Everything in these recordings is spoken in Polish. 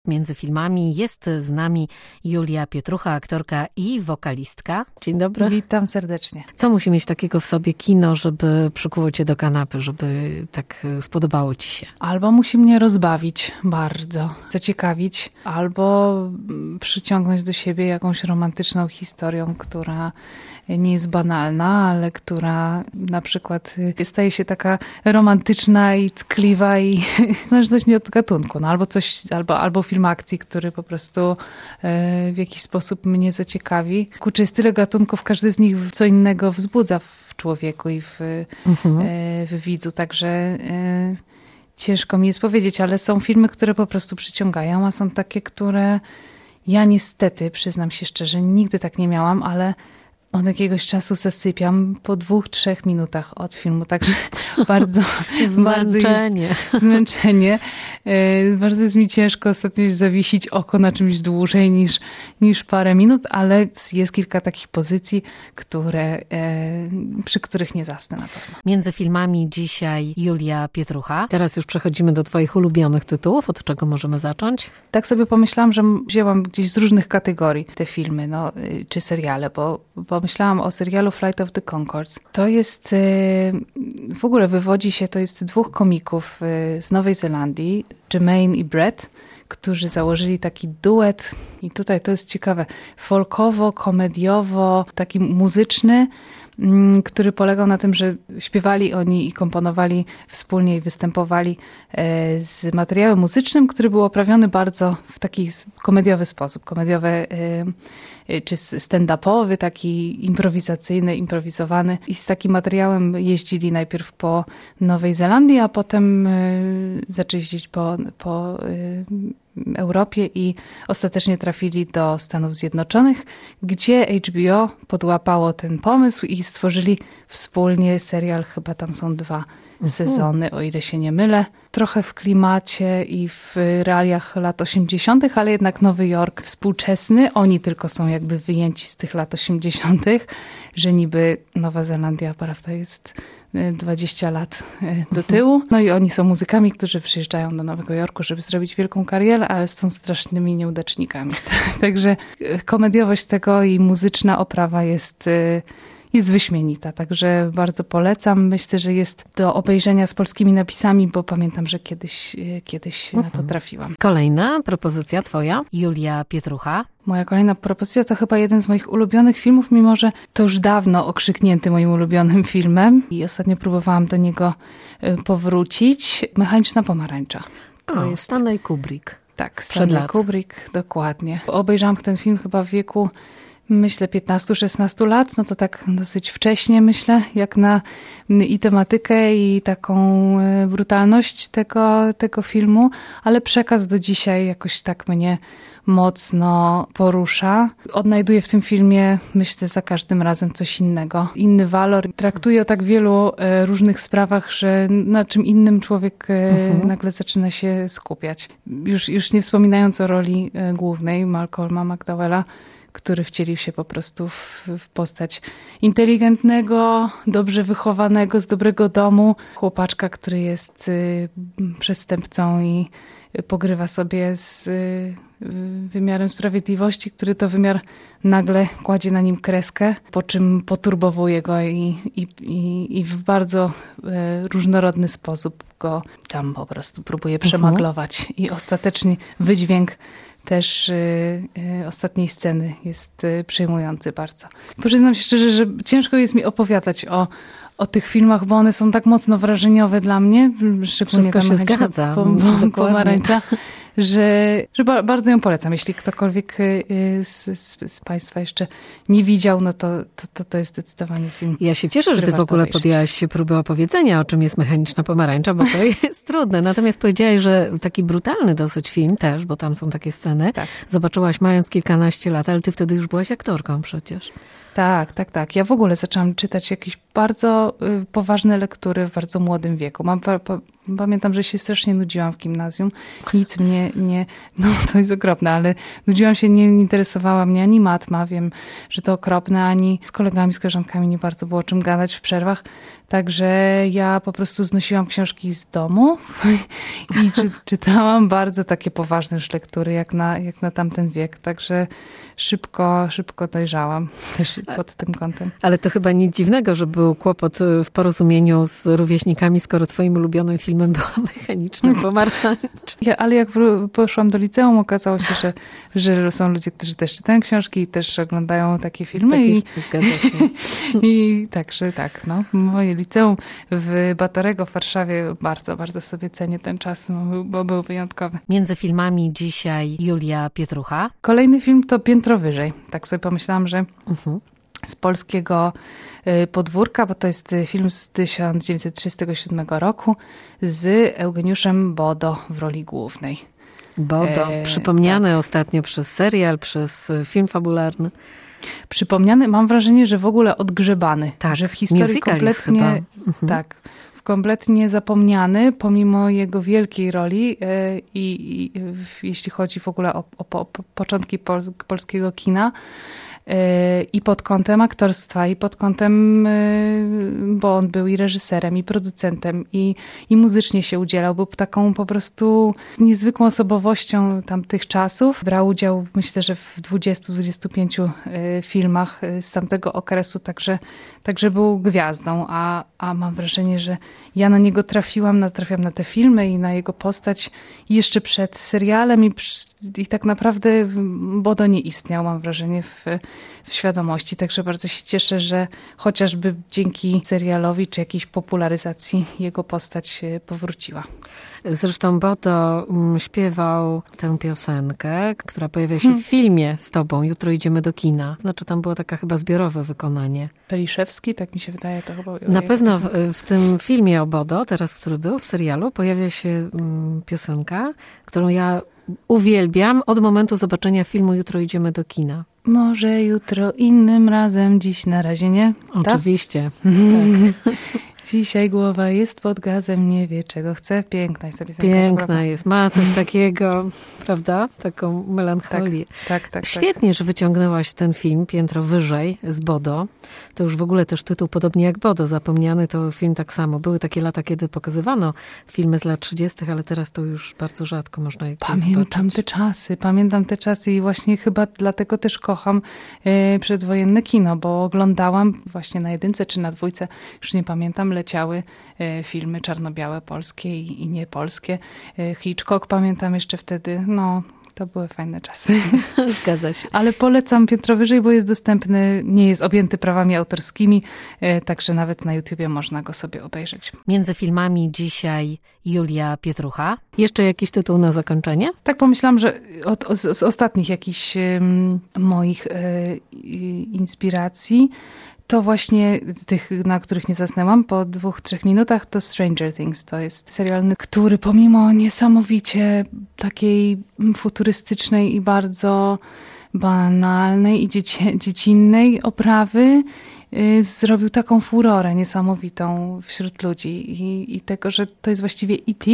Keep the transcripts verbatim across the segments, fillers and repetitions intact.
Między filmami jest z nami Julia Pietrucha, aktorka i wokalistka. Dzień dobry. Witam serdecznie. Co musi mieć takiego w sobie kino, żeby przykuło cię do kanapy, żeby tak spodobało ci się? Albo musi mnie rozbawić bardzo, zaciekawić, albo przyciągnąć do siebie jakąś romantyczną historią, która nie jest banalna, ale która na przykład staje się taka romantyczna i ckliwa i w zależności od gatunku. No, albo coś, albo, albo film akcji, który po prostu w jakiś sposób mnie zaciekawi. Kurczę, jest tyle gatunków, każdy z nich co innego wzbudza w człowieku i w, mhm. w widzu, także ciężko mi jest powiedzieć, ale są filmy, które po prostu przyciągają, a są takie, które ja niestety, przyznam się szczerze, nigdy tak nie miałam, ale od jakiegoś czasu zasypiam po dwóch, trzech minutach od filmu, także bardzo zmęczenie. Bardzo jest, zmęczenie. Bardzo jest mi ciężko ostatnio zawiesić oko na czymś dłużej niż, niż parę minut, ale jest kilka takich pozycji, które, przy których nie zasnę na pewno. Między filmami dzisiaj Julia Pietrucha. Teraz już przechodzimy do twoich ulubionych tytułów. Od czego możemy zacząć? Tak sobie pomyślałam, że wzięłam gdzieś z różnych kategorii te filmy, no, czy seriale, bo, bo myślałam o serialu Flight of the Conchords. To jest, w ogóle wywodzi się, to jest dwóch komików z Nowej Zelandii, Jermaine i Brett, którzy założyli taki duet i tutaj to jest ciekawe, folkowo, komediowo, taki muzyczny, który polegał na tym, że śpiewali oni i komponowali wspólnie i występowali z materiałem muzycznym, który był oprawiony bardzo w taki komediowy sposób. Komediowy czy stand-upowy, taki improwizacyjny, improwizowany. I z takim materiałem jeździli najpierw po Nowej Zelandii, a potem zaczęli jeździć po, po Europie i ostatecznie trafili do Stanów Zjednoczonych, gdzie H B O podłapało ten pomysł i stworzyli wspólnie serial, chyba tam są dwa sezony, o ile się nie mylę. Trochę w klimacie i w realiach lat osiemdziesiątych, ale jednak Nowy Jork współczesny. Oni tylko są jakby wyjęci z tych lat osiemdziesiątych, że niby Nowa Zelandia, prawda, jest dwadzieścia lat do tyłu. No i oni są muzykami, którzy przyjeżdżają do Nowego Jorku, żeby zrobić wielką karierę, ale są strasznymi nieudacznikami. Także komediowość tego i muzyczna oprawa jest... jest wyśmienita, także bardzo polecam. Myślę, że jest do obejrzenia z polskimi napisami, bo pamiętam, że kiedyś, kiedyś na to trafiłam. Kolejna propozycja twoja, Julia Pietrucha. Moja kolejna propozycja to chyba jeden z moich ulubionych filmów, mimo że to już dawno okrzyknięty moim ulubionym filmem i ostatnio próbowałam do niego powrócić. Mechaniczna pomarańcza. To o, jest Stanley Kubrick. Tak, Stanley Kubrick, dokładnie. Obejrzałam ten film chyba w wieku myślę piętnaście szesnaście lat, no to tak dosyć wcześnie myślę, jak na i tematykę i taką brutalność tego, tego filmu, ale przekaz do dzisiaj jakoś tak mnie mocno porusza. Odnajduję w tym filmie, myślę, za każdym razem coś innego. Inny walor. Traktuje o tak wielu różnych sprawach, że na czym innym człowiek uh-huh. nagle zaczyna się skupiać. Już, już nie wspominając o roli głównej, Malcolma McDowella, który wcielił się po prostu w, w postać inteligentnego, dobrze wychowanego, z dobrego domu chłopaczka, który jest y, przestępcą i pogrywa sobie z y, wymiarem sprawiedliwości, który to wymiar nagle kładzie na nim kreskę, po czym poturbowuje go i, i, i, i w bardzo y, różnorodny sposób go tam po prostu próbuje przemaglować. Uh-huh. I ostatecznie wydźwięk też y, y, ostatniej sceny jest y, przejmujący bardzo. Przyznam się szczerze, że ciężko jest mi opowiadać o, o tych filmach, bo one są tak mocno wrażeniowe dla mnie. Szczególnie Wszystko się zgadza. Po, po, pomarańcza, że, że bardzo ją polecam. Jeśli ktokolwiek z, z, z Państwa jeszcze nie widział, no to, to, to, to jest zdecydowanie film. Ja się cieszę, że ty w ogóle obejrzeć. podjęłaś się próbę opowiedzenia, o czym jest Mechaniczna pomarańcza, bo to jest trudne. Natomiast powiedziałaś, że taki brutalny dosyć film też, bo tam są takie sceny. Tak. Zobaczyłaś mając kilkanaście lat, ale ty wtedy już byłaś aktorką przecież. Tak, tak, tak. Ja w ogóle zaczęłam czytać jakieś bardzo y, poważne lektury w bardzo młodym wieku. Mam, pa, pa, pamiętam, że się strasznie nudziłam w gimnazjum. Nic mnie nie, nie, no to jest okropne, ale nudziłam się, nie interesowała mnie ani matma, wiem, że to okropne, ani z kolegami, z koleżankami nie bardzo było o czym gadać w przerwach. Także ja po prostu znosiłam książki z domu i czy, czytałam bardzo takie poważne już lektury, jak na, jak na tamten wiek. Także szybko, szybko dojrzałam też pod tym kątem. Ale to chyba nic dziwnego, że był kłopot w porozumieniu z rówieśnikami, skoro twoim ulubionym filmem była Mechaniczna pomarańcza. Ja, ale jak poszłam do liceum, okazało się, że, że są ludzie, którzy też czytają książki i też oglądają takie filmy. Takie, i, zgadza się. I także tak, no. Moje liceum w Batorego w Warszawie bardzo, bardzo sobie cenię ten czas, bo był wyjątkowy. Między filmami dzisiaj Julia Pietrucha. Kolejny film to Piętro wyżej. Tak sobie pomyślałam, że Mhm. z polskiego podwórka, bo to jest film z tysiąc dziewięćset trzydziestego siódmego roku z Eugeniuszem Bodo w roli głównej. Bodo, e, przypomniany tak. ostatnio przez serial, przez film fabularny. Przypomniany, mam wrażenie, że w ogóle odgrzebany. Tak, że w historii musical jest kompletnie, chyba. Mhm. tak, kompletnie zapomniany, pomimo jego wielkiej roli e, i, i w, jeśli chodzi w ogóle o, o, o początki pol, polskiego kina, i pod kątem aktorstwa, i pod kątem, bo on był i reżyserem, i producentem, i, i muzycznie się udzielał. Był taką po prostu niezwykłą osobowością tamtych czasów. Brał udział, myślę, że w dwudziestu dwudziestu pięciu filmach z tamtego okresu, także, także był gwiazdą, a, a mam wrażenie, że ja na niego trafiłam, natrafiłam na te filmy i na jego postać jeszcze przed serialem i, i tak naprawdę Bodo nie istniał, mam wrażenie, w, w świadomości. Także bardzo się cieszę, że chociażby dzięki serialowi czy jakiejś popularyzacji jego postać powróciła. Zresztą Bodo śpiewał tę piosenkę, która pojawia się w filmie z tobą. Jutro idziemy do kina. Znaczy tam było taka chyba zbiorowe wykonanie. Peliszewski, tak mi się wydaje. To chyba Na pewno w, w tym filmie o Bodo, teraz który był w serialu, pojawia się mm, piosenka, którą ja uwielbiam od momentu zobaczenia filmu Jutro idziemy do kina. Może jutro innym razem, dziś na razie nie. Oczywiście. Tak? Tak. Dzisiaj głowa jest pod gazem, nie wie czego chce. Piękna jest sobie Piękna prawda? Jest, ma coś takiego, prawda? Taką melancholię. Tak, tak, tak. Świetnie, tak. że wyciągnęłaś ten film Piętro wyżej z Bodo. To już w ogóle też tytuł podobnie jak Bodo, zapomniany to film tak samo. Były takie lata, kiedy pokazywano filmy z lat trzydziestych, ale teraz to już bardzo rzadko można je gdzieś Pamiętam zobaczyć. te czasy, pamiętam te czasy i właśnie chyba dlatego też kocham e, przedwojenne kino, bo oglądałam właśnie na jedynce czy na dwójce, już nie pamiętam, leciały e, filmy czarno-białe polskie i, i niepolskie. E, Hitchcock pamiętam jeszcze wtedy, no to były fajne czasy. Zgadza się. Ale polecam Piętro wyżej, bo jest dostępny, nie jest objęty prawami autorskimi, e, także nawet na YouTubie można go sobie obejrzeć. Między filmami dzisiaj Julia Pietrucha. Jeszcze jakiś tytuł na zakończenie? Tak pomyślałam, że od, od, z ostatnich jakichś um, moich e, inspiracji, to właśnie tych, na których nie zasnęłam po dwóch, trzech minutach, to Stranger Things. To jest serial, który pomimo niesamowicie takiej futurystycznej i bardzo banalnej i dzieci, dziecinnej oprawy y, zrobił taką furorę niesamowitą wśród ludzi. I, i tego, że to jest właściwie E T,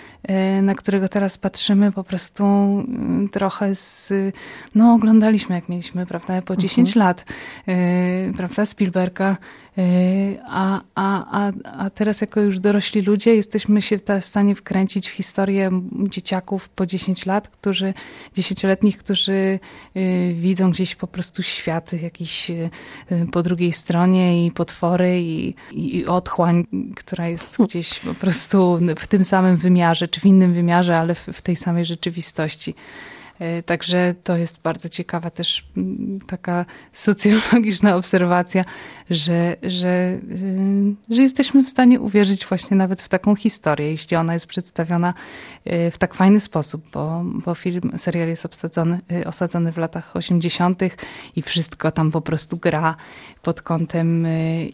na którego teraz patrzymy po prostu trochę z... No oglądaliśmy, jak mieliśmy, prawda, po dziesięć mhm. lat, yy, prawda, Spielberga, yy, a, a, a, a teraz jako już dorośli ludzie jesteśmy się w stanie wkręcić w historię dzieciaków po dziesięć lat, którzy, dziesięcioletnich, którzy yy, widzą gdzieś po prostu świat jakiś yy, po drugiej stronie i potwory i, i, i otchłań, która jest gdzieś po prostu w tym samym wymiarze, czy w innym wymiarze, ale w, w tej samej rzeczywistości. Także to jest bardzo ciekawa też taka socjologiczna obserwacja, że, że, że jesteśmy w stanie uwierzyć właśnie nawet w taką historię, jeśli ona jest przedstawiona w tak fajny sposób, bo, bo film, serial jest obsadzony, osadzony w latach osiemdziesiątych i wszystko tam po prostu gra pod kątem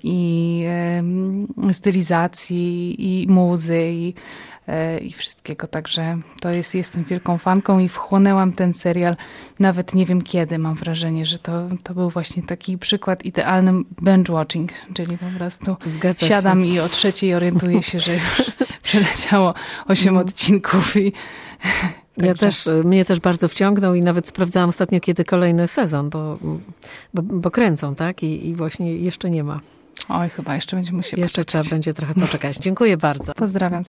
i stylizacji, i muzy, i i wszystkiego, także to jest, jestem wielką fanką i wchłonęłam ten serial nawet nie wiem kiedy, mam wrażenie, że to, to był właśnie taki przykład idealny binge-watching, czyli po prostu Zgadza siadam się. i o trzeciej orientuję się, że już przeleciało osiem odcinków i Także... Ja też, mnie też bardzo wciągnął i nawet sprawdzałam ostatnio, kiedy kolejny sezon, bo, bo, bo kręcą, tak? I, I właśnie jeszcze nie ma. Oj, chyba jeszcze będziemy musieli Jeszcze poczekać. trzeba będzie trochę poczekać. Dziękuję bardzo. Pozdrawiam.